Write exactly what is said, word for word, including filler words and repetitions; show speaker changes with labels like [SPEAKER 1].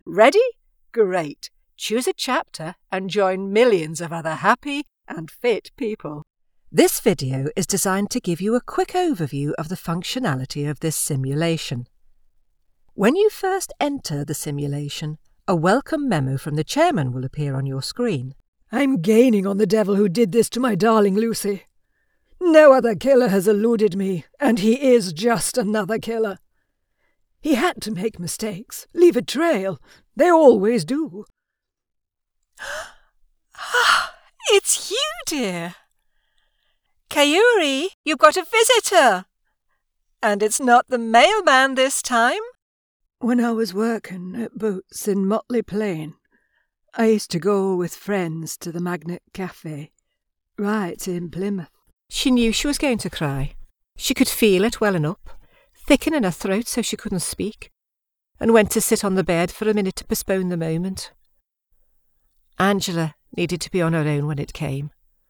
[SPEAKER 1] Ready? Great. Choose a chapter and join millions of other happy and fit people. This video is designed to give you a quick overview of the functionality of this simulation. When you first enter the simulation, a welcome memo from the chairman will appear on your screen.
[SPEAKER 2] I'm gaining on the devil who did this to my darling Lucy. No other killer has eluded me, and he is just another killer. He had to make mistakes, leave a trail. They always do.
[SPEAKER 3] It's you, dear. Kayuri, you've got a visitor. And it's not the mailman this time.
[SPEAKER 2] When I was working at Boots in Motley Plain, I used to go with friends to the Magnet Cafe, right in Plymouth.
[SPEAKER 1] She knew she was going to cry. She could feel it welling up, thicken in her throat so she couldn't speak, and went to sit on the bed for a minute to postpone the moment. Angela needed to be on her own when it came.